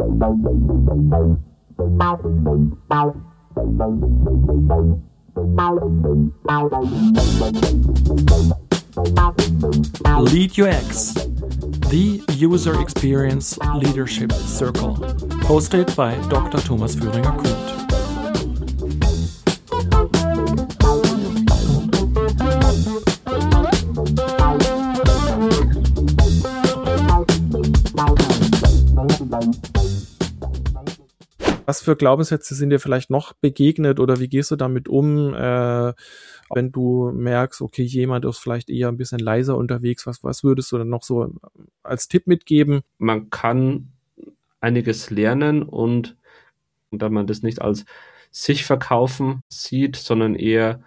Lead UX, the User Experience Leadership Circle, hosted by Dr. Thomas Führinger-Kruth. Was für Glaubenssätze sind dir vielleicht noch begegnet oder wie gehst du damit um, wenn du merkst, okay, jemand ist vielleicht eher ein bisschen leiser unterwegs, was würdest du dann noch so als Tipp mitgeben? Man kann einiges lernen und da man das nicht als sich verkaufen sieht, sondern eher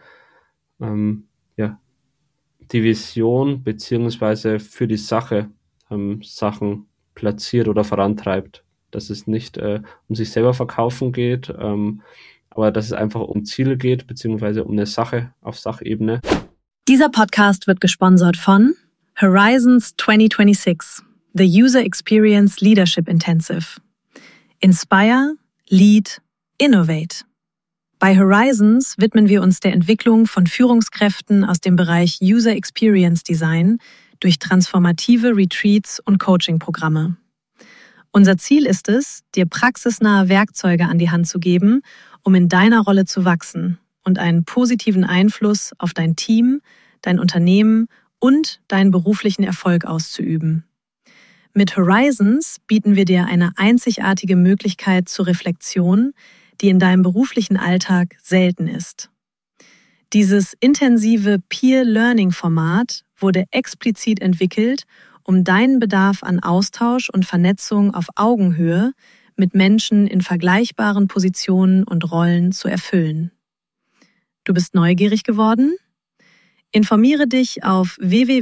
die Vision beziehungsweise für die Sache Sachen platziert oder vorantreibt. Dass es nicht um sich selber verkaufen geht, aber dass es einfach um Ziele geht, beziehungsweise um eine Sache auf Sachebene. Dieser Podcast wird gesponsert von Horizons 2026, the User Experience Leadership Intensive. Inspire, Lead, Innovate. Bei Horizons widmen wir uns der Entwicklung von Führungskräften aus dem Bereich User Experience Design durch transformative Retreats und Coaching-Programme. Unser Ziel ist es, dir praxisnahe Werkzeuge an die Hand zu geben, um in deiner Rolle zu wachsen und einen positiven Einfluss auf dein Team, dein Unternehmen und deinen beruflichen Erfolg auszuüben. Mit Horizons bieten wir dir eine einzigartige Möglichkeit zur Reflexion, die in deinem beruflichen Alltag selten ist. Dieses intensive Peer-Learning-Format wurde explizit entwickelt, um deinen Bedarf an Austausch und Vernetzung auf Augenhöhe mit Menschen in vergleichbaren Positionen und Rollen zu erfüllen. Du bist neugierig geworden? Informiere dich auf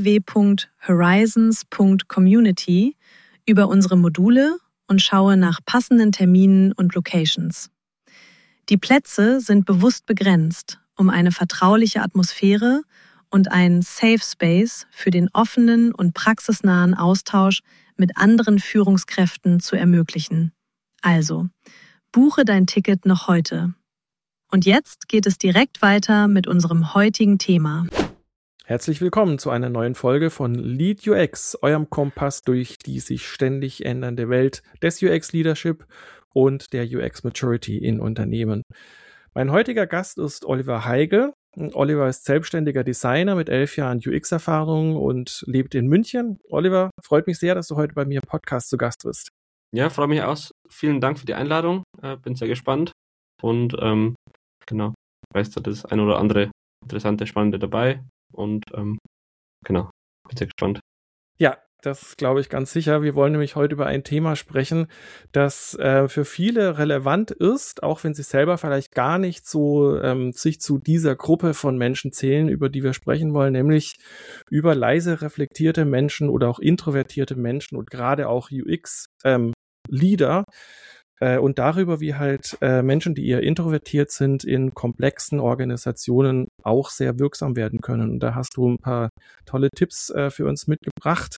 www.horizons.community über unsere Module und schaue nach passenden Terminen und Locations. Die Plätze sind bewusst begrenzt, um eine vertrauliche Atmosphäre und einen Safe Space für den offenen und praxisnahen Austausch mit anderen Führungskräften zu ermöglichen. Also, buche dein Ticket noch heute. Und jetzt geht es direkt weiter mit unserem heutigen Thema. Herzlich willkommen zu einer neuen Folge von Lead UX, eurem Kompass durch die sich ständig ändernde Welt des UX-Leadership und der UX-Maturity in Unternehmen. Mein heutiger Gast ist Oliver Heigl. Oliver ist selbstständiger Designer mit 11 Jahren UX-Erfahrung und lebt in München. Oliver, freut mich sehr, dass du heute bei mir im Podcast zu Gast bist. Ja, freue mich auch. Vielen Dank für die Einladung. Bin sehr gespannt und weiß da das ein oder andere interessante, spannende dabei und bin sehr gespannt. Ja, das glaube ich ganz sicher. Wir wollen nämlich heute über ein Thema sprechen, das für viele relevant ist, auch wenn sie selber vielleicht gar nicht so sich zu dieser Gruppe von Menschen zählen, über die wir sprechen wollen, nämlich über leise reflektierte Menschen oder auch introvertierte Menschen und gerade auch UX-Leader und darüber, wie halt Menschen, die eher introvertiert sind, in komplexen Organisationen auch sehr wirksam werden können. Und da hast du ein paar tolle Tipps für uns mitgebracht.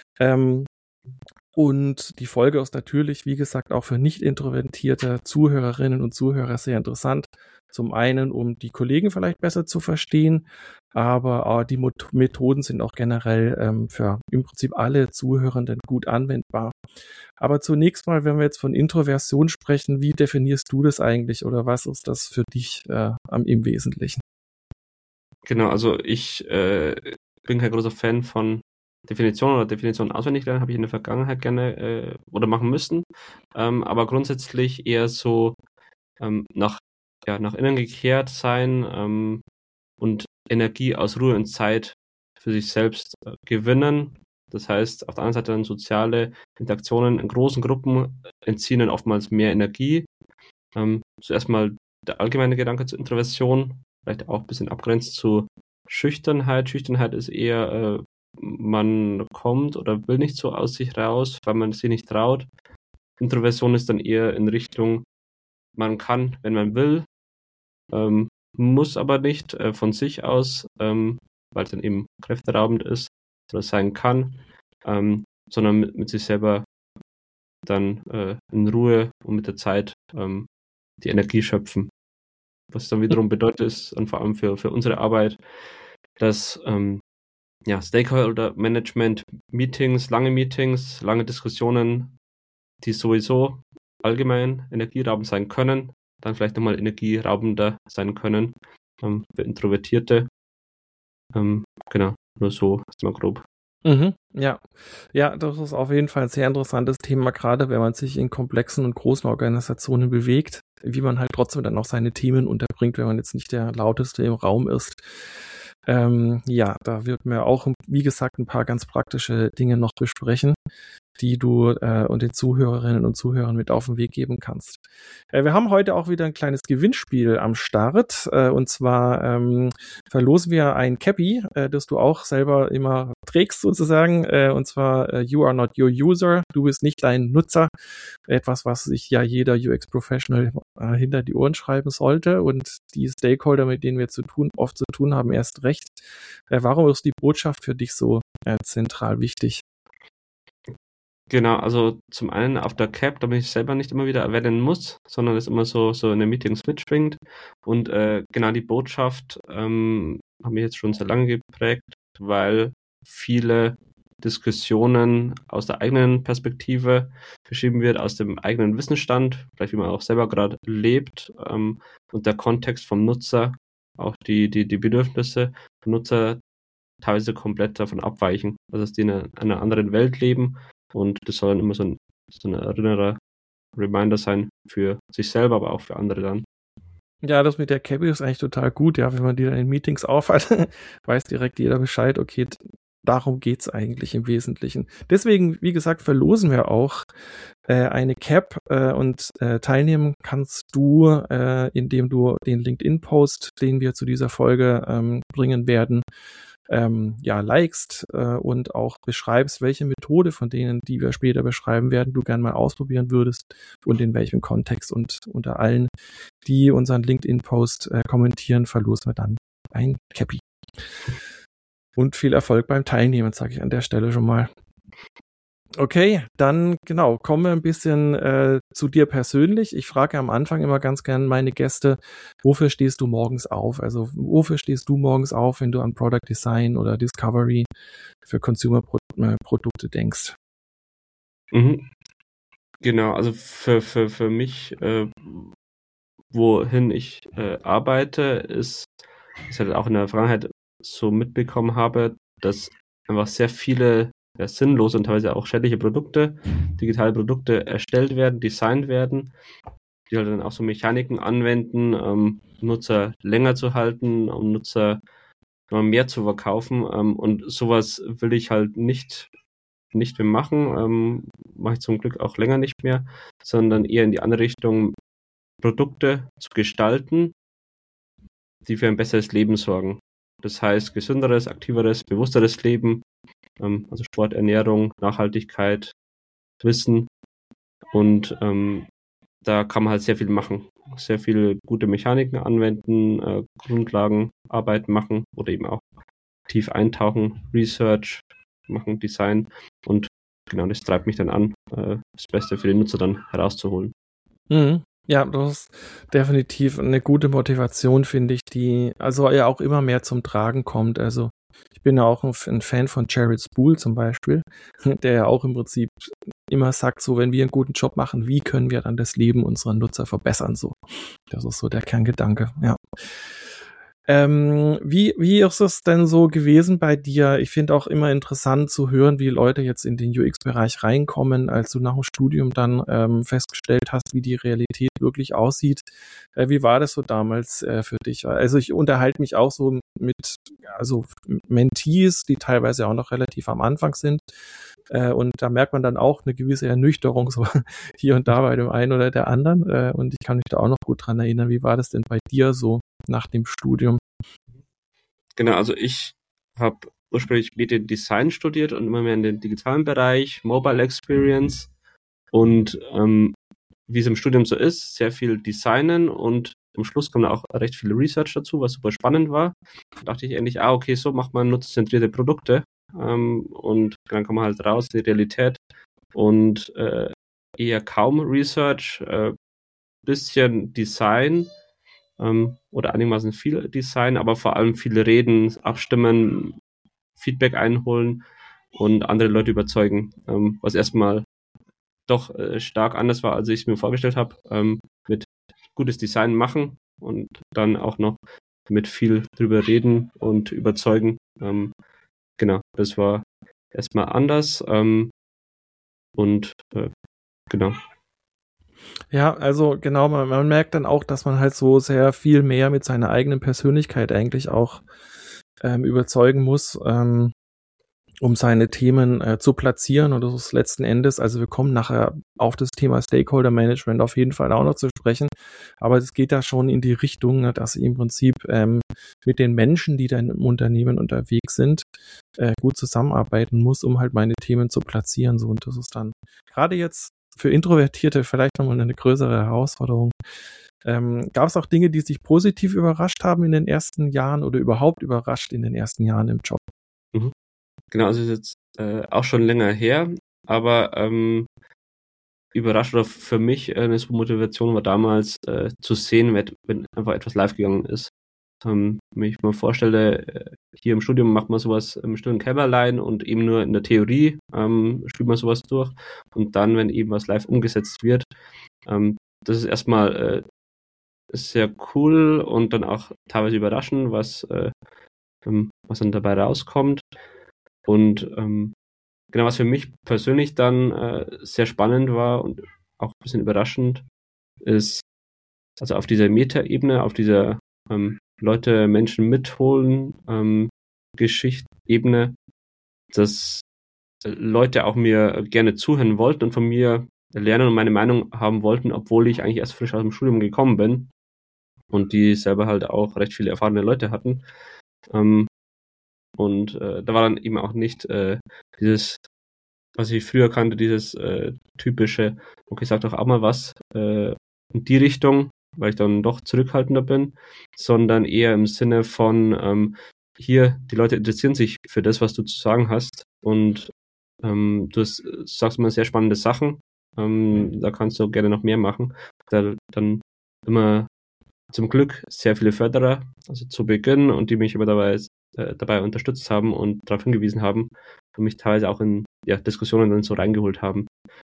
Und die Folge ist natürlich, wie gesagt, auch für nicht introvertierte Zuhörerinnen und Zuhörer sehr interessant. Zum einen, um die Kollegen vielleicht besser zu verstehen, aber die Methoden sind auch generell für im Prinzip alle Zuhörenden gut anwendbar. Aber zunächst mal, wenn wir jetzt von Introversion sprechen, wie definierst du das eigentlich oder was ist das für dich im Wesentlichen? Genau, also ich bin kein großer Fan von Definitionen auswendig lernen, habe ich in der Vergangenheit gerne oder machen müssen, aber grundsätzlich eher so nach innen gekehrt sein und Energie aus Ruhe und Zeit für sich selbst gewinnen. Das heißt, auf der anderen Seite dann soziale Interaktionen in großen Gruppen entziehen dann oftmals mehr Energie. Zuerst mal der allgemeine Gedanke zur Introversion, vielleicht auch ein bisschen abgrenzt zu Schüchternheit. Schüchternheit ist eher, man kommt oder will nicht so aus sich raus, weil man sich nicht traut. Introversion ist dann eher in Richtung, man kann, wenn man will, muss aber nicht von sich aus, weil es dann eben kräfteraubend ist oder sein kann, sondern mit sich selber dann in Ruhe und mit der Zeit die Energie schöpfen. Was dann wiederum bedeutet, ist und vor allem für unsere Arbeit, dass Stakeholder-Management, Meetings, lange Diskussionen, die sowieso allgemein energieraubend sein können, dann vielleicht nochmal energieraubender sein können für Introvertierte. Genau, nur so erstmal grob. Ja, das ist auf jeden Fall ein sehr interessantes Thema, gerade wenn man sich in komplexen und großen Organisationen bewegt, wie man halt trotzdem dann auch seine Themen unterbringt, wenn man jetzt nicht der Lauteste im Raum ist. Da wird mir auch, wie gesagt, ein paar ganz praktische Dinge noch besprechen, die du und den Zuhörerinnen und Zuhörern mit auf den Weg geben kannst. Wir haben heute auch wieder ein kleines Gewinnspiel am Start, und zwar verlosen wir ein Cappy, das du auch selber immer trägst sozusagen, und zwar You are not your user, du bist nicht dein Nutzer, etwas, was sich ja jeder UX-Professional hinter die Ohren schreiben sollte, und die Stakeholder, mit denen wir oft zu tun haben, erst recht. Warum ist die Botschaft für dich so zentral wichtig? Genau, also zum einen auf der Cap, damit ich selber nicht immer wieder erwähnen muss, sondern es immer so in den Meetings mitschwingt. Und genau die Botschaft hat mich jetzt schon sehr lange geprägt, weil viele Diskussionen aus der eigenen Perspektive beschrieben wird, aus dem eigenen Wissensstand, vielleicht wie man auch selber gerade lebt, und der Kontext vom Nutzer, auch die Bedürfnisse vom Nutzer teilweise komplett davon abweichen, also dass die in einer anderen Welt leben. Und das soll dann immer so ein erinnerer Reminder sein für sich selber, aber auch für andere dann. Ja, das mit der Cappy ist eigentlich total gut, ja, wenn man die dann in Meetings aufhat, weiß direkt jeder Bescheid, okay, darum geht's eigentlich im Wesentlichen. Deswegen, wie gesagt, verlosen wir auch eine Cap und teilnehmen kannst du, indem du den LinkedIn-Post, den wir zu dieser Folge bringen werden, likest und auch beschreibst, welche Methode von denen, die wir später beschreiben werden, du gerne mal ausprobieren würdest und in welchem Kontext. Und unter allen, die unseren LinkedIn-Post kommentieren, verlosen wir dann ein Cappy. Und viel Erfolg beim Teilnehmen, sage ich an der Stelle schon mal. Okay, dann genau, kommen wir ein bisschen zu dir persönlich. Ich frage am Anfang immer ganz gern meine Gäste, wofür stehst du morgens auf? Also wofür stehst du morgens auf, wenn du an Product Design oder Discovery für Consumer-Produkte denkst? Genau, also für mich, wohin ich arbeite, ist halt auch in der Vergangenheit so mitbekommen habe, dass einfach sehr viele sinnlose und teilweise auch schädliche digitale Produkte erstellt werden, designt werden, die halt dann auch so Mechaniken anwenden, Nutzer länger zu halten, um Nutzer mehr zu verkaufen. Und sowas will ich halt nicht mehr machen, mache ich zum Glück auch länger nicht mehr, sondern eher in die andere Richtung, Produkte zu gestalten, die für ein besseres Leben sorgen. Das heißt, gesünderes, aktiveres, bewussteres Leben, also Sport, Ernährung, Nachhaltigkeit, Wissen, und da kann man halt sehr viel machen. Sehr viele gute Mechaniken anwenden, Grundlagenarbeit machen oder eben auch tief eintauchen, Research machen, Design, und genau das treibt mich dann an, das Beste für den Nutzer dann herauszuholen. Ja, das ist definitiv eine gute Motivation, finde ich, die also ja auch immer mehr zum Tragen kommt. Also ich bin ja auch ein Fan von Jared Spool zum Beispiel, der ja auch im Prinzip immer sagt, so, wenn wir einen guten Job machen, wie können wir dann das Leben unserer Nutzer verbessern? So, das ist so der Kerngedanke, ja. Wie ist es denn so gewesen bei dir? Ich finde auch immer interessant zu hören, wie Leute jetzt in den UX-Bereich reinkommen, als du nach dem Studium dann festgestellt hast, wie die Realität wirklich aussieht. Wie war das so damals für dich? Also ich unterhalte mich auch so mit Mentees, die teilweise auch noch relativ am Anfang sind. Und da merkt man dann auch eine gewisse Ernüchterung so hier und da bei dem einen oder der anderen. Und ich kann mich da auch noch gut dran erinnern. Wie war das denn bei dir so nach dem Studium? Genau, also ich habe ursprünglich Mediendesign studiert und immer mehr in den digitalen Bereich, Mobile Experience, und wie es im Studium so ist, sehr viel Designen, und am Schluss kam da auch recht viel Research dazu, was super spannend war. Da dachte ich endlich, okay, so macht man nutzerzentrierte Produkte, und dann kommt man halt raus in die Realität und eher kaum Research, bisschen Design oder einigermaßen viel Design, aber vor allem viel reden, abstimmen, Feedback einholen und andere Leute überzeugen, was erstmal doch stark anders war, als ich es mir vorgestellt habe, mit gutes Design machen und dann auch noch mit viel drüber reden und überzeugen. Genau, das war erstmal anders und genau. Ja, also genau, man merkt dann auch, dass man halt so sehr viel mehr mit seiner eigenen Persönlichkeit eigentlich auch überzeugen muss, um seine Themen zu platzieren. Und das ist letzten Endes, also wir kommen nachher auf das Thema Stakeholder Management auf jeden Fall auch noch zu sprechen, aber es geht da schon in die Richtung, dass ich im Prinzip mit den Menschen, die da im Unternehmen unterwegs sind, gut zusammenarbeiten muss, um halt meine Themen zu platzieren. So, und das ist dann gerade jetzt für Introvertierte vielleicht nochmal eine größere Herausforderung. Gab es auch Dinge, die sich positiv überrascht haben in den ersten Jahren oder überhaupt überrascht in den ersten Jahren im Job? Mhm. Genau, also ist jetzt auch schon länger her, aber überrascht oder für mich eine Motivation war damals zu sehen, wenn einfach etwas live gegangen ist. Wenn ich mir vorstelle, hier im Studium macht man sowas im stillen Kämmerlein und eben nur in der Theorie spielt man sowas durch und dann, wenn eben was live umgesetzt wird, das ist erstmal sehr cool und dann auch teilweise überraschend, was dann dabei rauskommt. Und genau, was für mich persönlich dann sehr spannend war und auch ein bisschen überraschend, ist, also auf dieser Meta-Ebene, auf dieser Leute, Menschen mitholen, Geschichte-Ebene, dass Leute auch mir gerne zuhören wollten und von mir lernen und meine Meinung haben wollten, obwohl ich eigentlich erst frisch aus dem Studium gekommen bin und die selber halt auch recht viele erfahrene Leute hatten. Und da war dann eben auch nicht dieses, was ich früher kannte, dieses typische, okay, sag doch auch mal was in die Richtung, weil ich dann doch zurückhaltender bin, sondern eher im Sinne von hier, die Leute interessieren sich für das, was du zu sagen hast und du sagst immer sehr spannende Sachen, da kannst du gerne noch mehr machen. Da dann immer zum Glück sehr viele Förderer, also zu Beginn und die mich immer dabei unterstützt haben und darauf hingewiesen haben und mich teilweise auch in Diskussionen dann so reingeholt haben.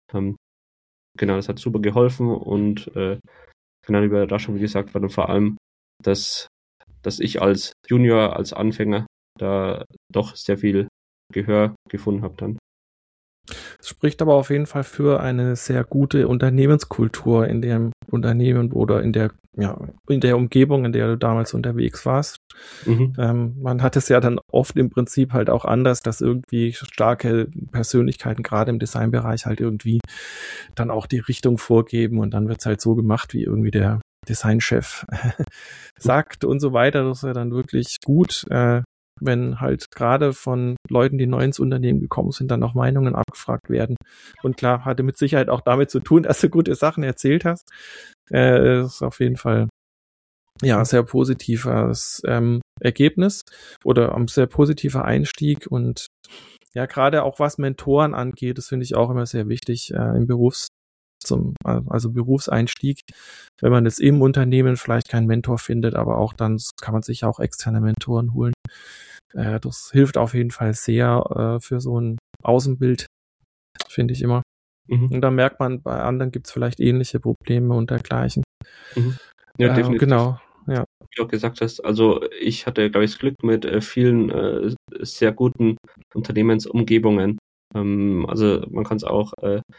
Genau, das hat super geholfen und genau, die Überraschung, wie gesagt, war dann vor allem, dass ich als Junior, als Anfänger da doch sehr viel Gehör gefunden habe dann. Es spricht aber auf jeden Fall für eine sehr gute Unternehmenskultur in dem Unternehmen oder in der Umgebung, in der du damals unterwegs warst. Man hat es ja dann oft im Prinzip halt auch anders, dass irgendwie starke Persönlichkeiten gerade im Designbereich halt irgendwie dann auch die Richtung vorgeben und dann wird es halt so gemacht, wie irgendwie der Designchef sagt und so weiter. Das ist ja dann wirklich gut, wenn halt gerade von Leuten, die neu ins Unternehmen gekommen sind, dann auch Meinungen abgefragt werden. Und klar, hatte mit Sicherheit auch damit zu tun, dass du gute Sachen erzählt hast. Das ist auf jeden Fall sehr positives Ergebnis oder ein sehr positiver Einstieg. Und ja, gerade auch was Mentoren angeht, das finde ich auch immer sehr wichtig im Berufseinstieg, wenn man jetzt im Unternehmen vielleicht keinen Mentor findet, aber auch dann kann man sich auch externe Mentoren holen. Das hilft auf jeden Fall sehr für so ein Außenbild, finde ich immer. Und dann merkt man, bei anderen gibt es vielleicht ähnliche Probleme und dergleichen. Ja, definitiv. Genau, ja. Wie du auch gesagt hast, also ich hatte, glaube ich, das Glück mit vielen sehr guten Unternehmensumgebungen. Also man kann es auch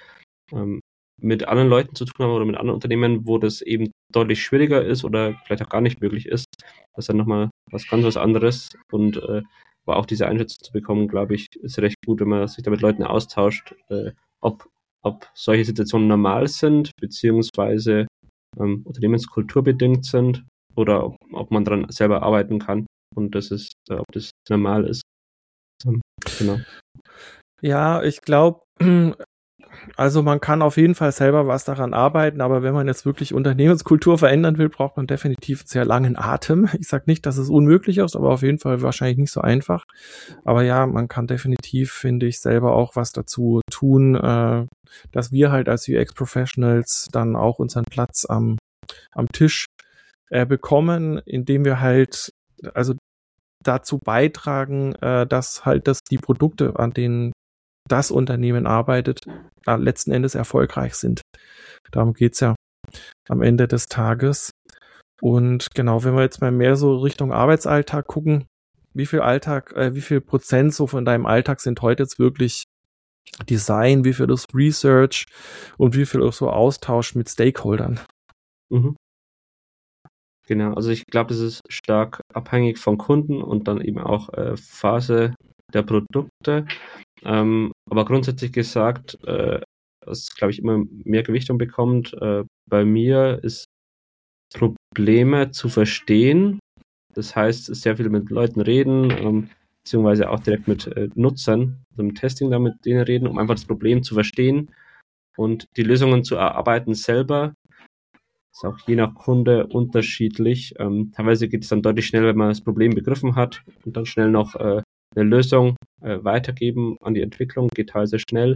mit anderen Leuten zu tun haben oder mit anderen Unternehmen, wo das eben deutlich schwieriger ist oder vielleicht auch gar nicht möglich ist. Das ist dann nochmal was anderes und aber auch diese Einschätzung zu bekommen, glaube ich, ist recht gut, wenn man sich da mit Leuten austauscht, ob solche Situationen normal sind, beziehungsweise unternehmenskulturbedingt sind oder ob man daran selber arbeiten kann und ob das normal ist. Genau. Ja, ich glaube, also man kann auf jeden Fall selber was daran arbeiten, aber wenn man jetzt wirklich Unternehmenskultur verändern will, braucht man definitiv einen sehr langen Atem. Ich sage nicht, dass es unmöglich ist, aber auf jeden Fall wahrscheinlich nicht so einfach. Aber ja, man kann definitiv, finde ich, selber auch was dazu tun, dass wir halt als UX-Professionals dann auch unseren Platz am Tisch bekommen, indem wir halt also dazu beitragen, dass halt die Produkte, an denen das Unternehmen arbeitet, letzten Endes erfolgreich sind. Darum geht's ja am Ende des Tages. Und genau, wenn wir jetzt mal mehr so Richtung Arbeitsalltag gucken, wie viel Prozent so von deinem Alltag sind heute jetzt wirklich Design, wie viel ist Research und wie viel ist so Austausch mit Stakeholdern? Mhm. Genau, also ich glaube, das ist stark abhängig vom Kunden und dann eben auch Phase der Produkte. Aber grundsätzlich gesagt, was, glaube ich, immer mehr Gewichtung bekommt, bei mir ist Probleme zu verstehen. Das heißt, sehr viel mit Leuten reden, beziehungsweise auch direkt mit Nutzern, also im Testing da mit denen reden, um einfach das Problem zu verstehen und die Lösungen zu erarbeiten selber. Ist auch je nach Kunde unterschiedlich. Teilweise geht es dann deutlich schneller, wenn man das Problem begriffen hat und dann schnell noch eine Lösung weitergeben an die Entwicklung, geht teilweise schnell.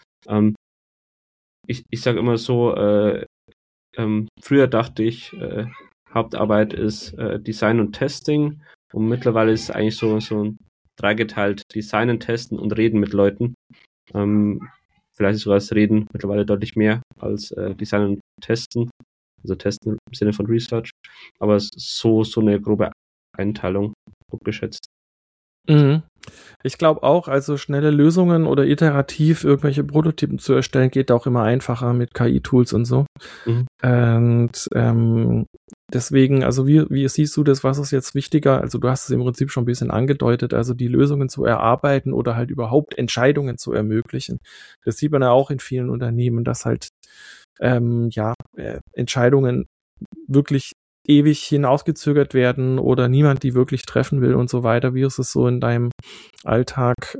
Ich sage immer so, früher dachte ich, Hauptarbeit ist Design und Testing und mittlerweile ist es eigentlich so ein dreigeteilt, Designen, Testen und Reden mit Leuten. Vielleicht ist sogar das Reden mittlerweile deutlich mehr als Designen und Testen, also Testen im Sinne von Research, aber es ist so eine grobe Einteilung, grob geschätzt. Mhm. Ich glaube auch, also schnelle Lösungen oder iterativ irgendwelche Prototypen zu erstellen, geht auch immer einfacher mit KI-Tools und so. Mhm. Und deswegen, also wie siehst du das, was ist jetzt wichtiger? Also du hast es im Prinzip schon ein bisschen angedeutet, also die Lösungen zu erarbeiten oder halt überhaupt Entscheidungen zu ermöglichen. Das sieht man ja auch in vielen Unternehmen, dass halt Entscheidungen wirklich ewig hinausgezögert werden oder niemand die wirklich treffen will und so weiter. Wie ist es so in deinem Alltag?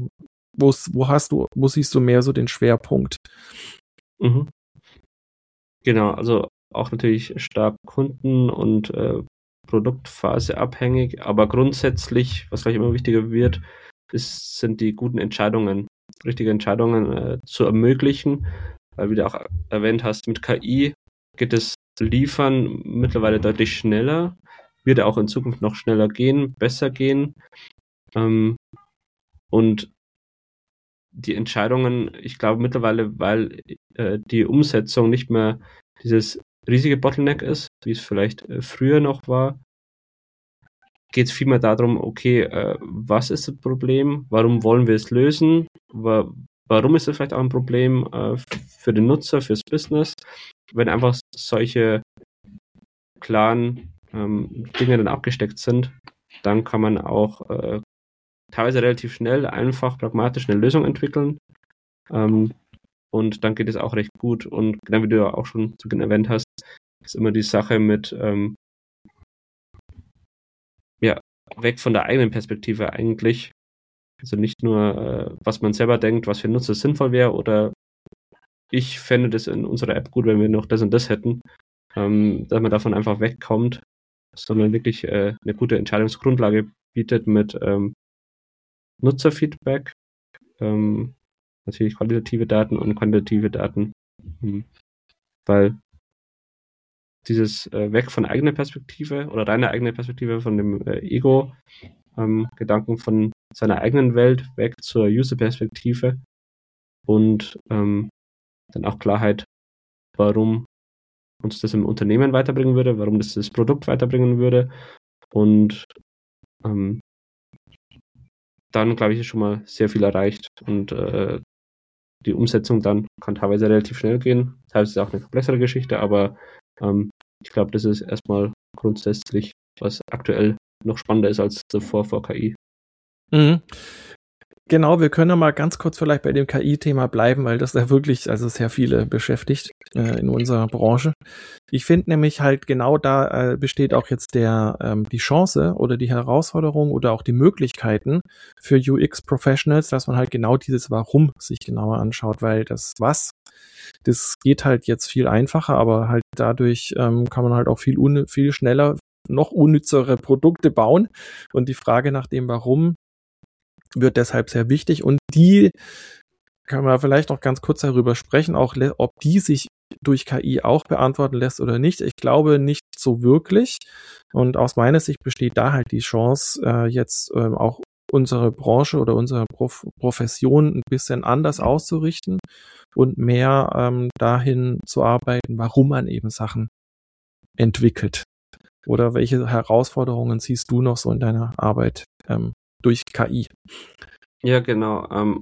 Wo siehst du mehr so den Schwerpunkt? Mhm. Genau, also auch natürlich stark Kunden- und Produktphase abhängig, aber grundsätzlich, was gleich immer wichtiger wird, sind die guten Entscheidungen, richtige Entscheidungen zu ermöglichen, weil wie du auch erwähnt hast, mit KI geht das Liefern mittlerweile deutlich schneller, wird auch in Zukunft noch schneller gehen, besser gehen, und die Entscheidungen, ich glaube mittlerweile, weil die Umsetzung nicht mehr dieses riesige Bottleneck ist, wie es vielleicht früher noch war, geht es vielmehr darum, okay, was ist das Problem, warum wollen wir es lösen, warum ist es vielleicht auch ein Problem für den Nutzer, fürs Business, wenn einfach solche klaren Dinge dann abgesteckt sind, dann kann man auch teilweise relativ schnell, einfach, pragmatisch eine Lösung entwickeln. Und dann geht es auch recht gut. Und genau wie du ja auch schon zu Beginn erwähnt hast, ist immer die Sache mit weg von der eigenen Perspektive eigentlich. Also nicht nur, was man selber denkt, was für Nutzer sinnvoll wäre, oder ich fände das in unserer App gut, wenn wir noch das und das hätten, dass man davon einfach wegkommt, sondern wirklich eine gute Entscheidungsgrundlage bietet mit Nutzerfeedback, natürlich qualitative Daten und quantitative Daten, weil dieses weg von eigener Perspektive oder reiner eigener Perspektive von dem Ego-Gedanken von seiner eigenen Welt weg zur User-Perspektive und dann auch Klarheit, warum uns das im Unternehmen weiterbringen würde, warum das Produkt weiterbringen würde, und dann, glaube ich, ist schon mal sehr viel erreicht und die Umsetzung dann kann teilweise relativ schnell gehen. Teilweise ist es auch eine komplexere Geschichte, aber ich glaube, das ist erstmal grundsätzlich, was aktuell noch spannender ist als zuvor vor KI. Mhm. Genau, wir können ja mal ganz kurz vielleicht bei dem KI-Thema bleiben, weil das ja wirklich also sehr viele beschäftigt in unserer Branche. Ich finde nämlich halt genau da besteht auch jetzt die Chance oder die Herausforderung oder auch die Möglichkeiten für UX-Professionals, dass man halt genau dieses Warum sich genauer anschaut, weil das geht halt jetzt viel einfacher, aber halt dadurch kann man halt auch viel schneller noch unnützere Produkte bauen, und die Frage nach dem Warum wird deshalb sehr wichtig, und die können wir vielleicht noch ganz kurz darüber sprechen, auch ob die sich durch KI auch beantworten lässt oder nicht. Ich glaube nicht so wirklich. Und aus meiner Sicht besteht da halt die Chance, jetzt auch unsere Branche oder unsere Profession ein bisschen anders auszurichten und mehr dahin zu arbeiten, warum man eben Sachen entwickelt. Oder welche Herausforderungen siehst du noch so in deiner Arbeit durch KI? Ja, genau.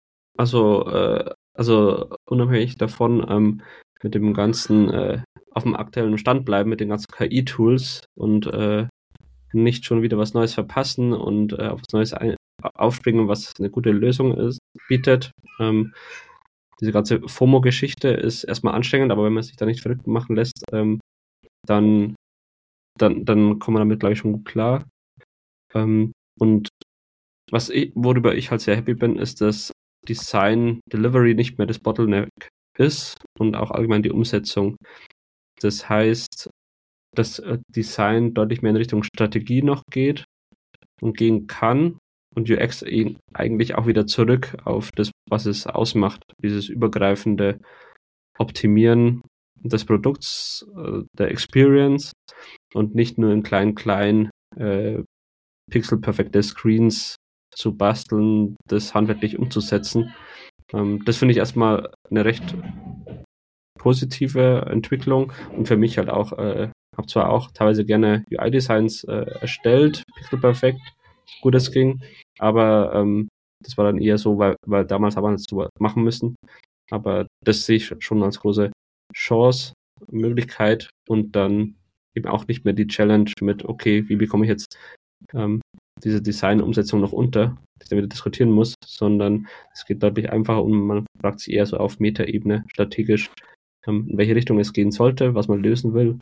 Also unabhängig davon, mit dem ganzen auf dem aktuellen Stand bleiben, mit den ganzen KI-Tools und nicht schon wieder was Neues verpassen und auf was Neues aufspringen, was eine gute Lösung bietet. Diese ganze FOMO-Geschichte ist erstmal anstrengend, aber wenn man sich da nicht verrückt machen lässt, dann kommt man damit, glaube ich, schon gut klar. Und worüber ich halt sehr happy bin, ist, dass Design Delivery nicht mehr das Bottleneck ist und auch allgemein die Umsetzung. Das heißt, dass Design deutlich mehr in Richtung Strategie noch geht und gehen kann und UX eigentlich auch wieder zurück auf das, was es ausmacht, dieses übergreifende Optimieren des Produkts, der Experience und nicht nur in kleinen pixelperfekte Screens zu basteln, das handwerklich umzusetzen. Das finde ich erstmal eine recht positive Entwicklung und für mich halt auch, habe zwar auch teilweise gerne UI-Designs erstellt, pixelperfekt, gut es ging, aber das war dann eher so, weil damals haben wir es so machen müssen, aber das sehe ich schon als große Chance, Möglichkeit und dann eben auch nicht mehr die Challenge mit, okay, wie bekomme ich jetzt diese Design-Umsetzung noch unter, die ich dann wieder diskutieren muss, sondern es geht deutlich einfacher und man fragt sich eher so auf Metaebene strategisch, in welche Richtung es gehen sollte, was man lösen will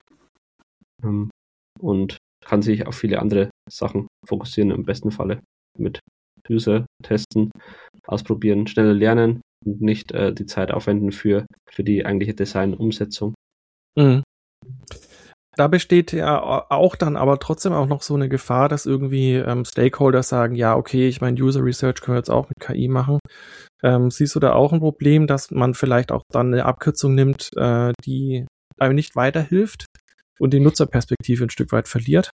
und kann sich auf viele andere Sachen fokussieren, im besten Falle mit User testen, ausprobieren, schneller lernen und nicht die Zeit aufwenden für die eigentliche Design-Umsetzung. Mhm. Da besteht ja auch dann aber trotzdem auch noch so eine Gefahr, dass irgendwie Stakeholder sagen, ja, okay, ich meine, User Research können wir jetzt auch mit KI machen. Siehst du da auch ein Problem, dass man vielleicht auch dann eine Abkürzung nimmt, die einem nicht weiterhilft und die Nutzerperspektive ein Stück weit verliert?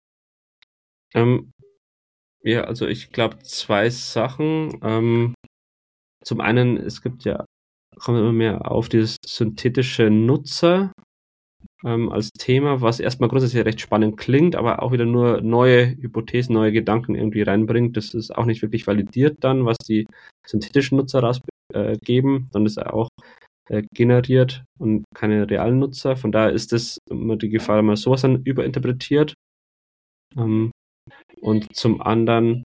Ja, also ich glaube 2 Sachen. Zum einen, es gibt ja, kommt immer mehr auf dieses synthetische Nutzer als Thema, was erstmal grundsätzlich recht spannend klingt, aber auch wieder nur neue Hypothesen, neue Gedanken irgendwie reinbringt. Das ist auch nicht wirklich validiert dann, was die synthetischen Nutzer rausgeben, sondern ist auch generiert und keine realen Nutzer. Von daher ist das immer die Gefahr, wenn man sowas dann überinterpretiert. Und zum anderen,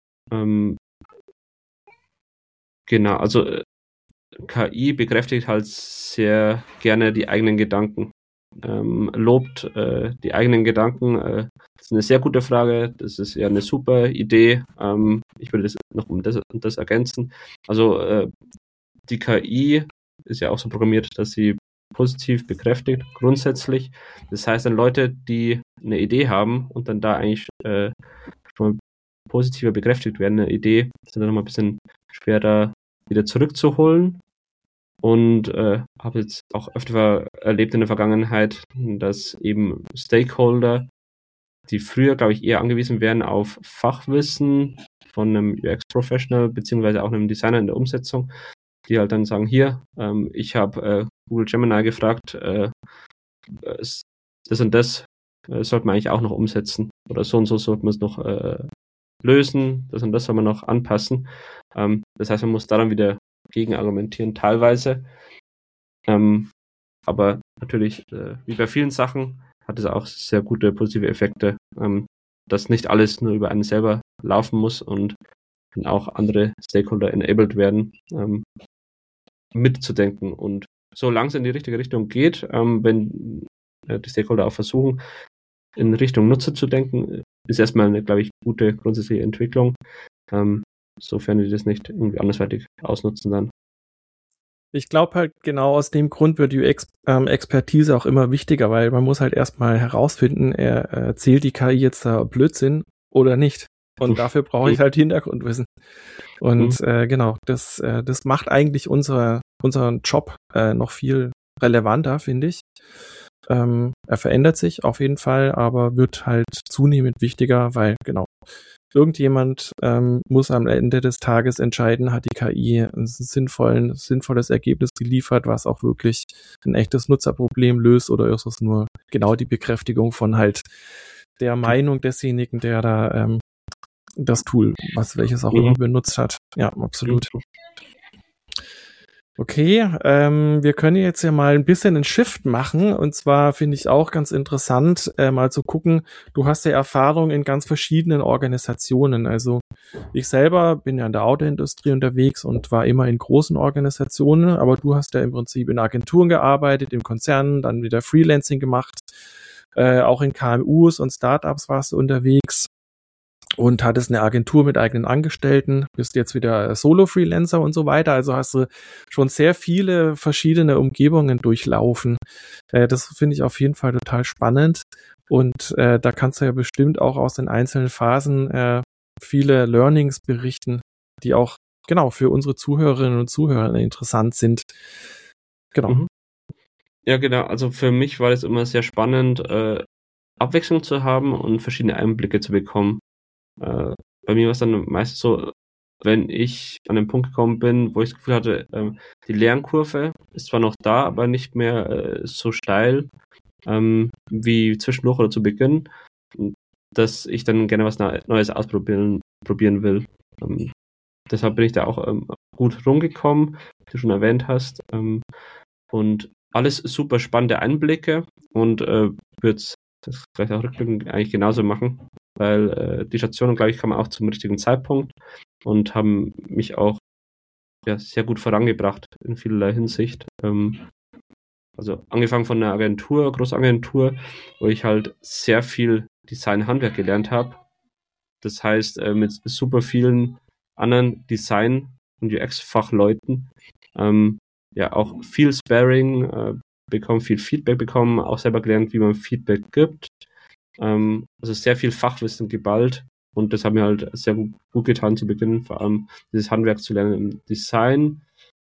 genau, also KI bekräftigt halt sehr gerne die eigenen Gedanken. Lobt die eigenen Gedanken. Das ist eine sehr gute Frage. Das ist ja eine super Idee. Ich würde das noch um das ergänzen. Also die KI ist ja auch so programmiert, dass sie positiv bekräftigt, grundsätzlich. Das heißt, dann Leute, die eine Idee haben und dann da eigentlich schon mal positiver bekräftigt werden, eine Idee, sind dann nochmal ein bisschen schwerer wieder zurückzuholen. Und habe jetzt auch öfter erlebt in der Vergangenheit, dass eben Stakeholder, die früher, glaube ich, eher angewiesen wären auf Fachwissen von einem UX-Professional beziehungsweise auch einem Designer in der Umsetzung, die halt dann sagen, hier, ich habe Google Gemini gefragt, das und das sollte man eigentlich auch noch umsetzen oder so und so sollte man es noch lösen, das und das soll man noch anpassen. Das heißt, man muss daran wieder gegen argumentieren, teilweise. Aber natürlich, wie bei vielen Sachen, hat es auch sehr gute positive Effekte, dass nicht alles nur über einen selber laufen muss und auch andere Stakeholder enabled werden, mitzudenken. Und solange es in die richtige Richtung geht, wenn die Stakeholder auch versuchen, in Richtung Nutzer zu denken, ist erstmal eine, glaube ich, gute grundsätzliche Entwicklung. Sofern die das nicht irgendwie andersweitig ausnutzen dann. Ich glaube halt genau aus dem Grund wird UX-Expertise auch immer wichtiger, weil man muss halt erstmal herausfinden, erzählt die KI jetzt da Blödsinn oder nicht. Und dafür brauche ich halt Hintergrundwissen. Und genau, das macht eigentlich unseren Job noch viel relevanter, finde ich. Er verändert sich auf jeden Fall, aber wird halt zunehmend wichtiger, weil genau, irgendjemand muss am Ende des Tages entscheiden, hat die KI ein sinnvolles Ergebnis geliefert, was auch wirklich ein echtes Nutzerproblem löst, oder ist es nur genau die Bekräftigung von halt der Meinung desjenigen, der da das Tool, welches auch immer benutzt hat. Ja, absolut. Okay, wir können jetzt ja mal ein bisschen einen Shift machen, und zwar finde ich auch ganz interessant, mal zu gucken, du hast ja Erfahrung in ganz verschiedenen Organisationen, also ich selber bin ja in der Autoindustrie unterwegs und war immer in großen Organisationen, aber du hast ja im Prinzip in Agenturen gearbeitet, in Konzernen, dann wieder Freelancing gemacht, auch in KMUs und Startups warst du unterwegs. Und hattest eine Agentur mit eigenen Angestellten, bist jetzt wieder Solo-Freelancer und so weiter. Also hast du schon sehr viele verschiedene Umgebungen durchlaufen. Das finde ich auf jeden Fall total spannend. Und da kannst du ja bestimmt auch aus den einzelnen Phasen viele Learnings berichten, die auch genau für unsere Zuhörerinnen und Zuhörer interessant sind. Genau. Ja, genau. Also für mich war es immer sehr spannend, Abwechslung zu haben und verschiedene Einblicke zu bekommen. Bei mir war es dann meistens so, wenn ich an den Punkt gekommen bin, wo ich das Gefühl hatte, die Lernkurve ist zwar noch da, aber nicht mehr so steil wie zwischendurch oder zu Beginn, dass ich dann gerne was Neues ausprobieren will. Deshalb bin ich da auch gut rumgekommen, wie du schon erwähnt hast. Und alles super spannende Einblicke, und würde es vielleicht auch rückblickend eigentlich genauso machen, weil die Stationen, glaube ich, kamen auch zum richtigen Zeitpunkt und haben mich auch sehr gut vorangebracht in vielerlei Hinsicht. Also angefangen von einer Agentur, Großagentur, wo ich halt sehr viel Design-Handwerk gelernt habe. Das heißt, mit super vielen anderen Design- und UX-Fachleuten auch viel Sparring bekommen, viel Feedback bekommen, auch selber gelernt, wie man Feedback gibt. Also sehr viel Fachwissen geballt, und das hat mir halt sehr gut getan zu Beginn, vor allem dieses Handwerk zu lernen im Design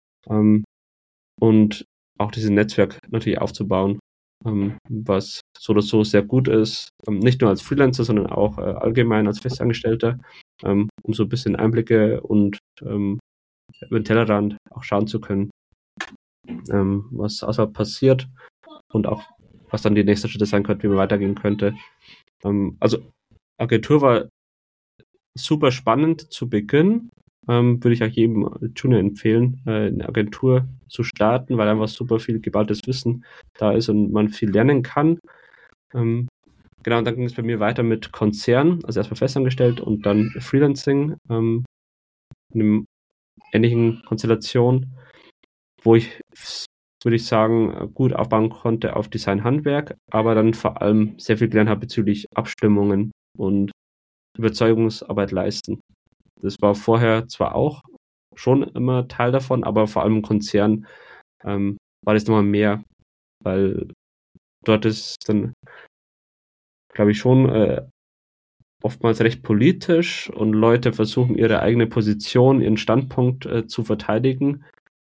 und auch dieses Netzwerk natürlich aufzubauen, was so oder so sehr gut ist, nicht nur als Freelancer, sondern auch allgemein als Festangestellter, um so ein bisschen Einblicke und über den Tellerrand auch schauen zu können, was außerhalb passiert und auch was dann die nächsten Schritte sein könnte, wie man weitergehen könnte. Also Agentur war super spannend zu Beginn. Würde ich auch jedem Junior empfehlen, eine Agentur zu starten, weil einfach super viel geballtes Wissen da ist und man viel lernen kann. Genau, und dann ging es bei mir weiter mit Konzern, also erstmal festangestellt und dann Freelancing, in einer ähnlichen Konstellation, wo ich, würde ich sagen, gut aufbauen konnte auf Design-Handwerk, aber dann vor allem sehr viel gelernt habe bezüglich Abstimmungen und Überzeugungsarbeit leisten. Das war vorher zwar auch schon immer Teil davon, aber vor allem im Konzern war das nochmal mehr, weil dort ist dann, glaube ich, schon oftmals recht politisch und Leute versuchen, ihre eigene Position, ihren Standpunkt zu verteidigen.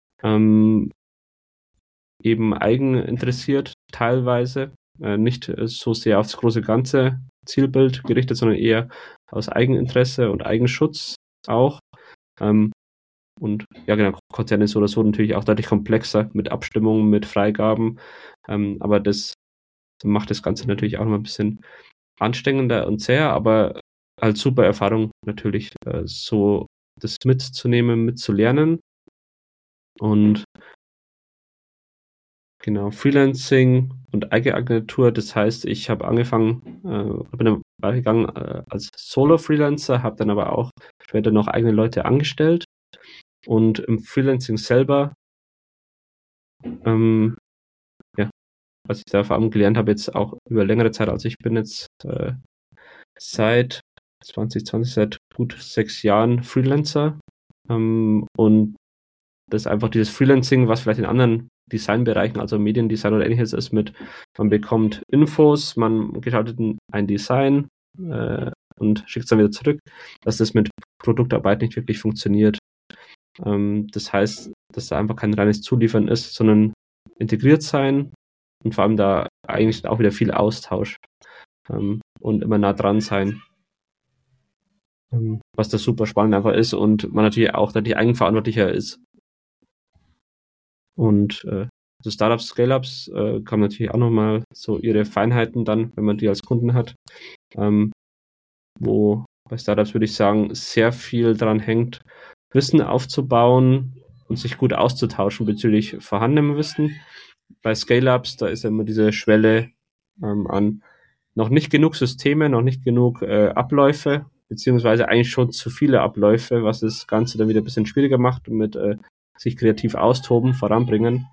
Eben eigeninteressiert teilweise, nicht so sehr aufs große ganze Zielbild gerichtet, sondern eher aus Eigeninteresse und Eigenschutz auch. Und ja, genau, Konzerne ist so oder so natürlich auch deutlich komplexer mit Abstimmungen, mit Freigaben, aber das macht das Ganze natürlich auch noch ein bisschen anstrengender und zäher, aber als super Erfahrung natürlich, so das mitzunehmen, mitzulernen. Und genau, Freelancing und Eigenagentur, das heißt, ich habe angefangen, bin weitergegangen als Solo-Freelancer, habe dann aber auch später noch eigene Leute angestellt, und im Freelancing selber, was ich da vor allem gelernt habe, jetzt auch über längere Zeit, also ich bin jetzt seit 2020, seit gut 6 Jahren Freelancer, und das ist einfach dieses Freelancing, was vielleicht in anderen Designbereichen, also Mediendesign oder ähnliches ist, man bekommt Infos, man gestaltet ein Design, und schickt es dann wieder zurück, dass das mit Produktarbeit nicht wirklich funktioniert. Das heißt, dass da einfach kein reines Zuliefern ist, sondern integriert sein und vor allem da eigentlich auch wieder viel Austausch und immer nah dran sein. Was das super spannend einfach ist und man natürlich auch dann die eigenverantwortlicher ist. Und so Startups, Scale-Ups haben natürlich auch nochmal so ihre Feinheiten dann, wenn man die als Kunden hat. Wo bei Startups würde ich sagen, sehr viel dran hängt, Wissen aufzubauen und sich gut auszutauschen bezüglich vorhandenem Wissen. Bei Scale-Ups, da ist ja immer diese Schwelle an noch nicht genug Systeme, noch nicht genug Abläufe, beziehungsweise eigentlich schon zu viele Abläufe, was das Ganze dann wieder ein bisschen schwieriger macht und mit sich kreativ austoben, voranbringen.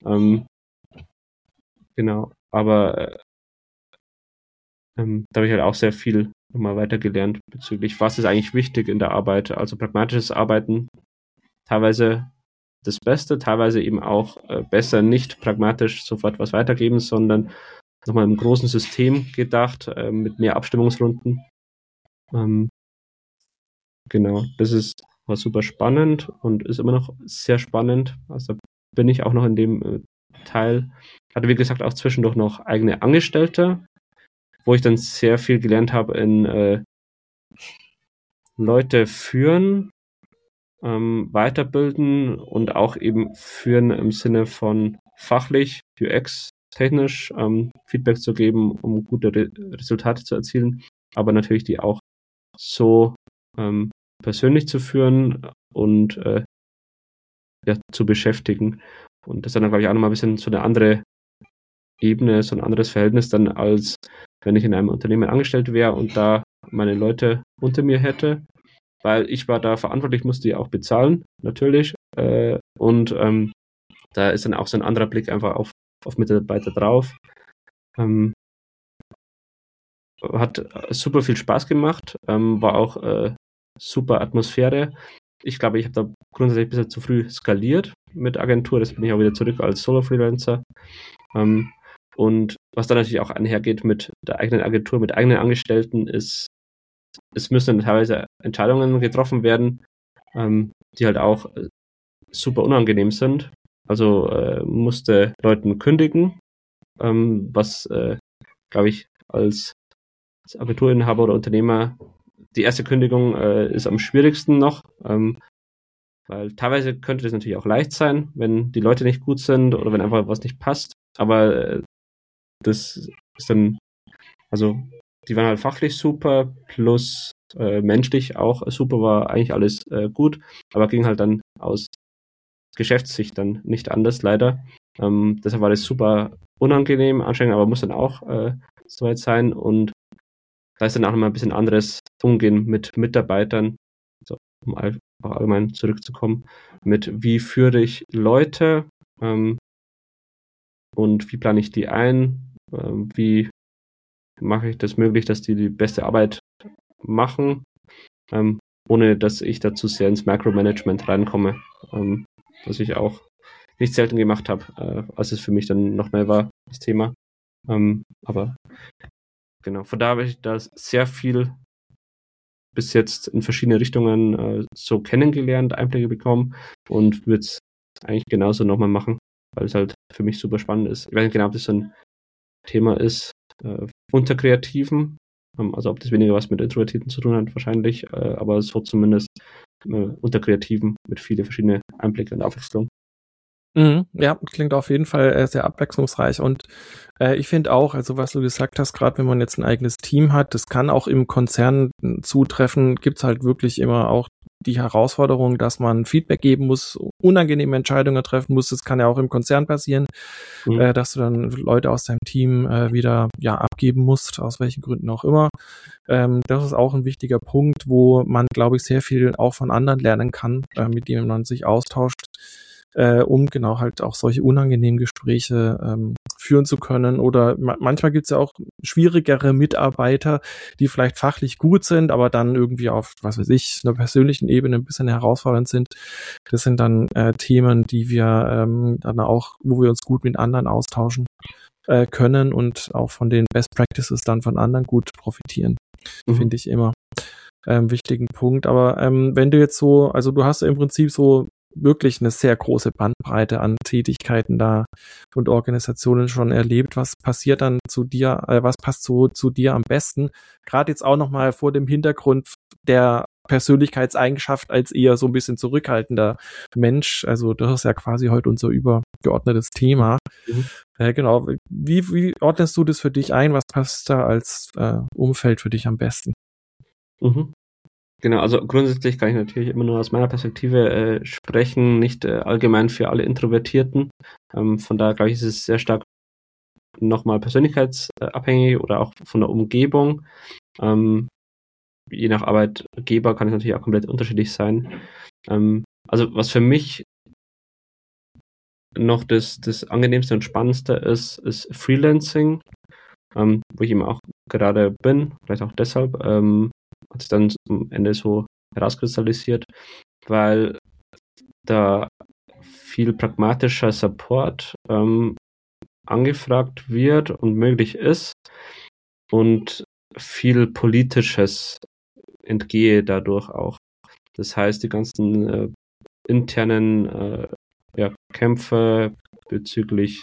Genau, aber da habe ich halt auch sehr viel nochmal weitergelernt bezüglich, was ist eigentlich wichtig in der Arbeit, also pragmatisches Arbeiten, teilweise das Beste, teilweise eben auch besser nicht pragmatisch sofort was weitergeben, sondern nochmal im großen System gedacht, mit mehr Abstimmungsrunden. Genau, das war super spannend und ist immer noch sehr spannend. Also bin ich auch noch in dem Teil. Hatte, wie gesagt, auch zwischendurch noch eigene Angestellte, wo ich dann sehr viel gelernt habe in Leute führen, weiterbilden und auch eben führen im Sinne von fachlich, UX, technisch Feedback zu geben, um gute Resultate zu erzielen, aber natürlich die auch so persönlich zu führen und zu beschäftigen. Und das ist dann, glaube ich, auch nochmal ein bisschen so eine andere Ebene, so ein anderes Verhältnis dann, als wenn ich in einem Unternehmen angestellt wäre und da meine Leute unter mir hätte, weil ich war da verantwortlich, musste die auch bezahlen, natürlich. Und da ist dann auch so ein anderer Blick einfach auf Mitarbeiter drauf. Hat super viel Spaß gemacht, war auch super Atmosphäre. Ich glaube, ich habe da grundsätzlich ein bisschen zu früh skaliert mit Agentur, das bin ich auch wieder zurück als Solo-Freelancer. Und was dann natürlich auch einhergeht mit der eigenen Agentur, mit eigenen Angestellten, ist, es müssen dann teilweise Entscheidungen getroffen werden, die halt auch super unangenehm sind. Also musste Leuten kündigen, was, glaube ich, als Agenturinhaber oder Unternehmer, die erste Kündigung ist am schwierigsten noch, weil teilweise könnte das natürlich auch leicht sein, wenn die Leute nicht gut sind oder wenn einfach was nicht passt, aber das ist dann, also die waren halt fachlich super, plus menschlich auch super, war eigentlich alles gut, aber ging halt dann aus Geschäftssicht dann nicht anders, leider. Deshalb war das super unangenehm, anstrengend, aber muss dann auch soweit sein und da ist dann auch nochmal ein bisschen anderes Umgehen mit Mitarbeitern, also, um auch allgemein zurückzukommen, mit wie führe ich Leute und wie plane ich die ein, wie mache ich das möglich, dass die beste Arbeit machen, ohne dass ich dazu sehr ins Micromanagement reinkomme, was ich auch nicht selten gemacht habe, als es für mich dann noch mehr war, das Thema. Aber genau, von da habe ich da sehr viel bis jetzt in verschiedene Richtungen so kennengelernt, Einblicke bekommen und würde es eigentlich genauso nochmal machen, weil es halt für mich super spannend ist. Ich weiß nicht genau, ob das so ein Thema ist unter Kreativen, also ob das weniger was mit Introvertierten zu tun hat wahrscheinlich, aber so zumindest unter Kreativen mit viele verschiedene Einblicke und Abwechslung. Ja, klingt auf jeden Fall sehr abwechslungsreich und ich finde auch, also was du gesagt hast, gerade wenn man jetzt ein eigenes Team hat, das kann auch im Konzern zutreffen, gibt's halt wirklich immer auch die Herausforderung, dass man Feedback geben muss, unangenehme Entscheidungen treffen muss. Das kann ja auch im Konzern passieren, dass du dann Leute aus deinem Team wieder abgeben musst, aus welchen Gründen auch immer. Das ist auch ein wichtiger Punkt, wo man, glaube ich, sehr viel auch von anderen lernen kann, mit denen man sich austauscht, um genau halt auch solche unangenehmen Gespräche führen zu können. Oder manchmal gibt es ja auch schwierigere Mitarbeiter, die vielleicht fachlich gut sind, aber dann irgendwie auf, was weiß ich, einer persönlichen Ebene ein bisschen herausfordernd sind. Das sind dann Themen, die wir dann auch, wo wir uns gut mit anderen austauschen können und auch von den Best Practices dann von anderen gut profitieren. Finde ich immer wichtigen Punkt. Aber wenn du jetzt so, also du hast ja im Prinzip so wirklich eine sehr große Bandbreite an Tätigkeiten da und Organisationen schon erlebt. Was passiert dann zu dir, was passt so zu dir am besten? Gerade jetzt auch nochmal vor dem Hintergrund der Persönlichkeitseigenschaft als eher so ein bisschen zurückhaltender Mensch. Also das ist ja quasi heute unser übergeordnetes Thema. Genau. Wie ordnest du das für dich ein? Was passt da als Umfeld für dich am besten? Genau, also grundsätzlich kann ich natürlich immer nur aus meiner Perspektive sprechen, nicht allgemein für alle Introvertierten. Von daher glaube ich, ist es sehr stark nochmal persönlichkeitsabhängig oder auch von der Umgebung. Je nach Arbeitgeber kann es natürlich auch komplett unterschiedlich sein. Also was für mich noch das angenehmste und spannendste ist Freelancing, wo ich eben auch gerade bin, vielleicht auch deshalb, hat sich dann am Ende so herauskristallisiert, weil da viel pragmatischer Support angefragt wird und möglich ist und viel Politisches entgehe dadurch auch. Das heißt, die ganzen internen Kämpfe bezüglich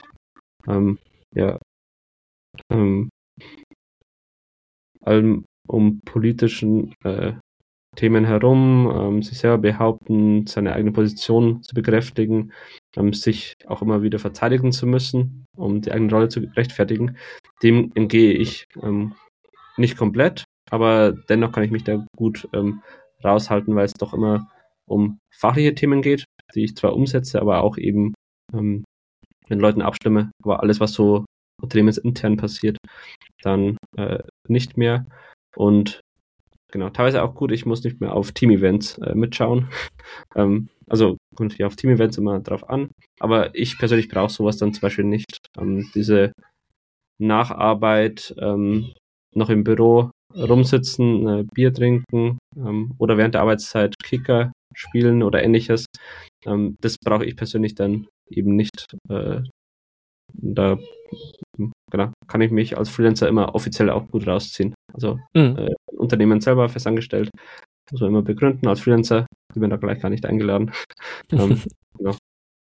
allem um politischen Themen herum, sich selber behaupten, seine eigene Position zu bekräftigen, sich auch immer wieder verteidigen zu müssen, um die eigene Rolle zu rechtfertigen. Dem entgehe ich nicht komplett, aber dennoch kann ich mich da gut raushalten, weil es doch immer um fachliche Themen geht, die ich zwar umsetze, aber auch eben mit Leuten abstimme, aber alles, was so unternehmensintern passiert, dann nicht mehr. Und genau, teilweise auch gut, ich muss nicht mehr auf Team-Events mitschauen. Also kommt hier auf Team-Events immer drauf an, aber ich persönlich brauche sowas dann zum Beispiel nicht. Diese Nacharbeit, noch im Büro rumsitzen, Bier trinken oder während der Arbeitszeit Kicker spielen oder ähnliches, das brauche ich persönlich dann eben nicht. Da kann ich mich als Freelancer immer offiziell auch gut rausziehen. Also Unternehmen selber festangestellt, muss man immer begründen. Als Freelancer bin ich da gleich gar nicht eingeladen. Genau.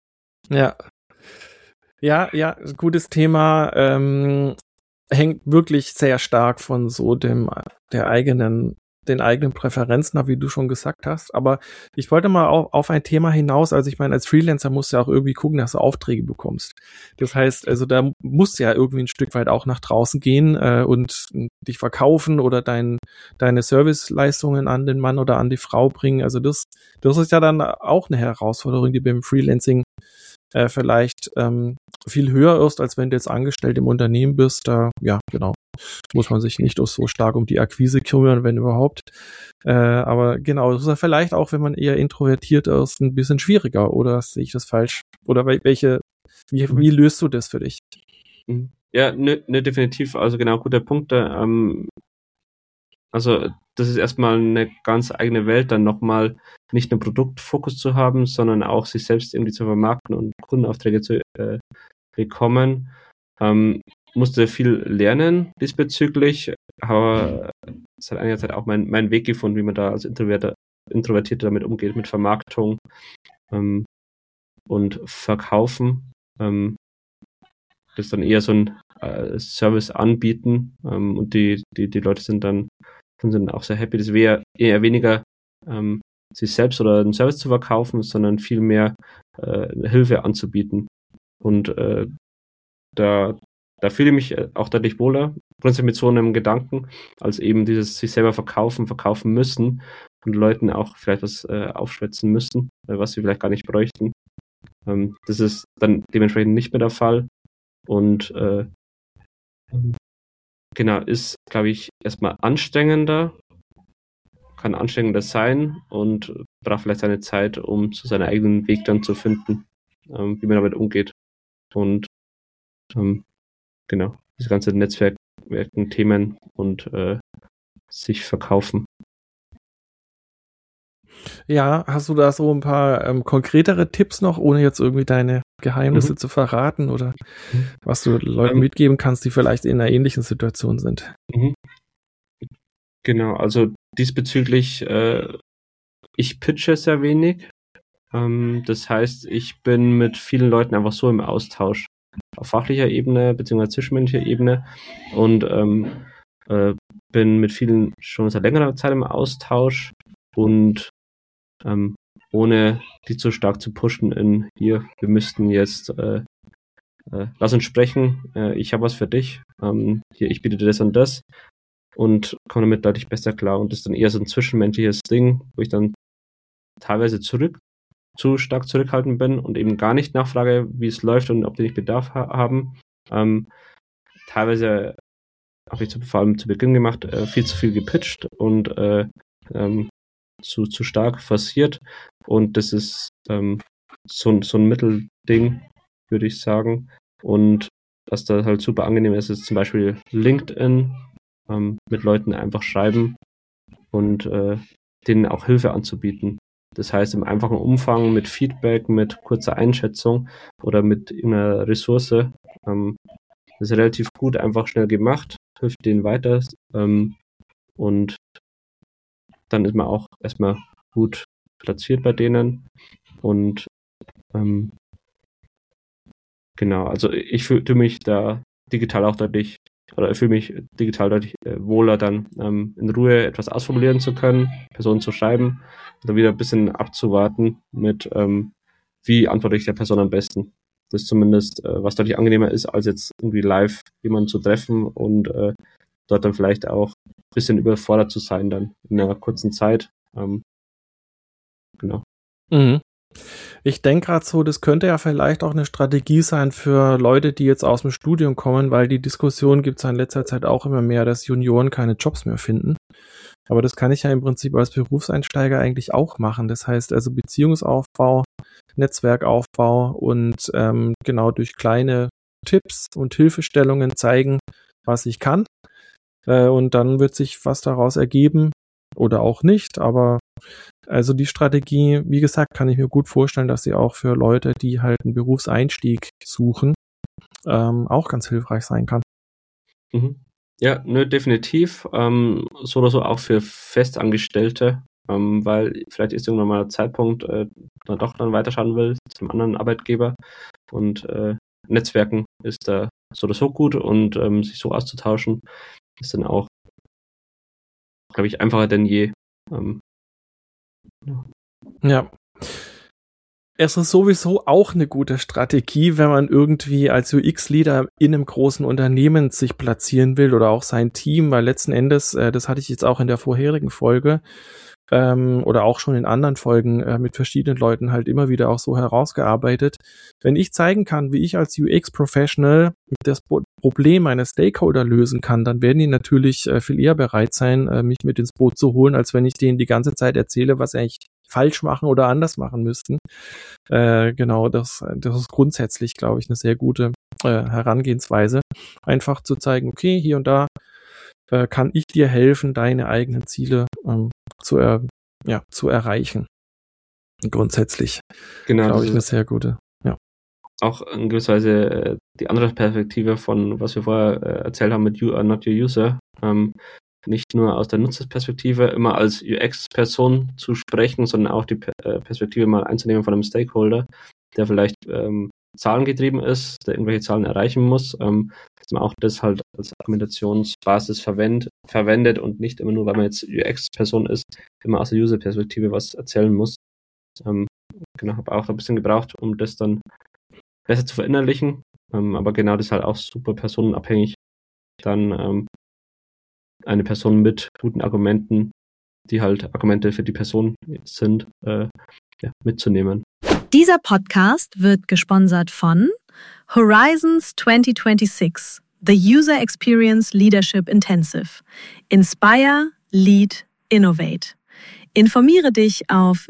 Ja, gutes Thema. Hängt wirklich sehr stark von so den eigenen Präferenzen ab, wie du schon gesagt hast. Aber ich wollte mal auf ein Thema hinaus. Also ich meine, als Freelancer musst du ja auch irgendwie gucken, dass du Aufträge bekommst. Das heißt, also da musst du ja irgendwie ein Stück weit auch nach draußen gehen und dich verkaufen oder deine Serviceleistungen an den Mann oder an die Frau bringen. Also das ist ja dann auch eine Herausforderung, die beim Freelancing vielleicht viel höher ist, als wenn du jetzt angestellt im Unternehmen bist. Ja, genau. Muss man sich nicht so stark um die Akquise kümmern, wenn überhaupt. Aber genau, das ist ja vielleicht auch, wenn man eher introvertiert ist, ein bisschen schwieriger. Oder sehe ich das falsch? Oder wie löst du das für dich? Ja, definitiv. Also genau, guter Punkt. Also das ist erstmal eine ganz eigene Welt, dann nochmal nicht nur Produktfokus zu haben, sondern auch sich selbst irgendwie zu vermarkten und Kundenaufträge zu bekommen. Musste viel lernen diesbezüglich, aber es hat einiger Zeit auch meinen Weg gefunden, wie man da als Introvertierter damit umgeht, mit Vermarktung und Verkaufen. Das ist dann eher so ein Service anbieten und die Leute sind dann auch sehr happy. Das wäre eher weniger sich selbst oder einen Service zu verkaufen, sondern viel mehr Hilfe anzubieten. Und da fühle ich mich auch deutlich wohler, grundsätzlich mit so einem Gedanken, als eben dieses sich selber verkaufen müssen und Leuten auch vielleicht was aufschwätzen müssen, was sie vielleicht gar nicht bräuchten. Das ist dann dementsprechend nicht mehr der Fall. Und genau, ist, glaube ich, erstmal anstrengender, kann anstrengender sein und braucht vielleicht seine Zeit, um so seinen eigenen Weg dann zu finden, wie man damit umgeht. Und genau, diese ganze Netzwerken, Themen und sich verkaufen. Ja, hast du da so ein paar konkretere Tipps noch, ohne jetzt irgendwie deine Geheimnisse zu verraten oder was du Leuten mitgeben kannst, die vielleicht in einer ähnlichen Situation sind? Genau, also diesbezüglich, ich pitche sehr wenig. Das heißt, ich bin mit vielen Leuten einfach so im Austausch auf fachlicher Ebene beziehungsweise zwischenmenschlicher Ebene und bin mit vielen schon seit längerer Zeit im Austausch und ohne die zu stark zu pushen in hier, wir müssten jetzt lass uns sprechen, ich habe was für dich, hier, ich biete dir das und das und komme damit deutlich besser klar und das ist dann eher so ein zwischenmenschliches Ding, wo ich dann teilweise zu stark zurückhaltend bin und eben gar nicht nachfrage, wie es läuft und ob die nicht Bedarf haben. Teilweise habe ich vor allem zu Beginn gemacht, viel zu viel gepitcht und zu stark forciert und das ist so ein Mittelding, würde ich sagen. Und was da halt super angenehm ist zum Beispiel LinkedIn, mit Leuten einfach schreiben und denen auch Hilfe anzubieten. Das heißt, im einfachen Umfang mit Feedback, mit kurzer Einschätzung oder mit einer Ressource. Das ist relativ gut, einfach schnell gemacht, hilft denen weiter und dann ist man auch erstmal gut platziert bei denen und genau, also ich fühle mich da digital auch deutlich wohler, dann in Ruhe etwas ausformulieren zu können, Personen zu schreiben, oder wieder ein bisschen abzuwarten mit, wie antworte ich der Person am besten. Das ist zumindest, was deutlich angenehmer ist, als jetzt irgendwie live jemanden zu treffen und dort dann vielleicht auch ein bisschen überfordert zu sein dann in einer kurzen Zeit. Genau. Mhm. Ich denke gerade so, das könnte ja vielleicht auch eine Strategie sein für Leute, die jetzt aus dem Studium kommen, weil die Diskussion gibt es in letzter Zeit auch immer mehr, dass Junioren keine Jobs mehr finden. Aber das kann ich ja im Prinzip als Berufseinsteiger eigentlich auch machen. Das heißt also Beziehungsaufbau, Netzwerkaufbau und genau durch kleine Tipps und Hilfestellungen zeigen, was ich kann. Und dann wird sich was daraus ergeben oder auch nicht, aber also die Strategie, wie gesagt, kann ich mir gut vorstellen, dass sie auch für Leute, die halt einen Berufseinstieg suchen, auch ganz hilfreich sein kann. Mhm. Ja, definitiv. So oder so auch für Festangestellte, weil vielleicht ist irgendwann mal der Zeitpunkt, man doch dann weiterschauen will zum anderen Arbeitgeber und Netzwerken ist da so oder so gut und sich so auszutauschen ist dann auch, glaube ich, einfacher denn je. Ja. Es ist sowieso auch eine gute Strategie, wenn man irgendwie als UX-Leader in einem großen Unternehmen sich platzieren will oder auch sein Team, weil letzten Endes, das hatte ich jetzt auch in der vorherigen Folge oder auch schon in anderen Folgen mit verschiedenen Leuten halt immer wieder auch so herausgearbeitet. Wenn ich zeigen kann, wie ich als UX-Professional das Problem meiner Stakeholder lösen kann, dann werden die natürlich viel eher bereit sein, mich mit ins Boot zu holen, als wenn ich denen die ganze Zeit erzähle, was sie eigentlich falsch machen oder anders machen müssten. Genau, das ist grundsätzlich, glaube ich, eine sehr gute Herangehensweise. Einfach zu zeigen, okay, hier und da kann ich dir helfen, deine eigenen Ziele zu erreichen. Grundsätzlich, genau, glaube ich, eine sehr gute. Ja. Auch in gewisser Weise die andere Perspektive von, was wir vorher erzählt haben mit You are not your user. Nicht nur aus der Nutzerperspektive immer als UX-Person zu sprechen, sondern auch die Perspektive mal einzunehmen von einem Stakeholder, der vielleicht zahlengetrieben ist, der irgendwelche Zahlen erreichen muss, dass man auch das halt als Argumentationsbasis verwendet und nicht immer nur, weil man jetzt UX-Person ist, immer aus der User-Perspektive was erzählen muss. Genau, habe auch ein bisschen gebraucht, um das dann besser zu verinnerlichen, aber genau das ist halt auch super personenabhängig, dann eine Person mit guten Argumenten, die halt Argumente für die Person sind, mitzunehmen. Dieser Podcast wird gesponsert von Horizons 2026, The User Experience Leadership Intensive. Inspire, Lead, Innovate. Informiere dich auf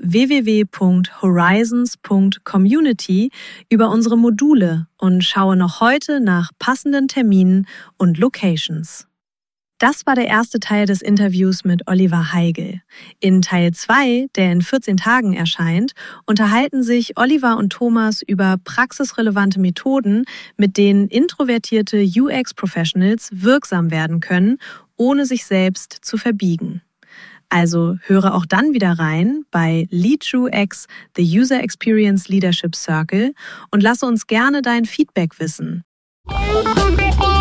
www.horizons.community über unsere Module und schaue noch heute nach passenden Terminen und Locations. Das war der erste Teil des Interviews mit Oliver Heigl. In Teil 2, der in 14 Tagen erscheint, unterhalten sich Oliver und Thomas über praxisrelevante Methoden, mit denen introvertierte UX-Professionals wirksam werden können ohne sich selbst zu verbiegen. Also höre auch dann wieder rein bei LeadUX, The User Experience Leadership Circle, und lasse uns gerne dein Feedback wissen.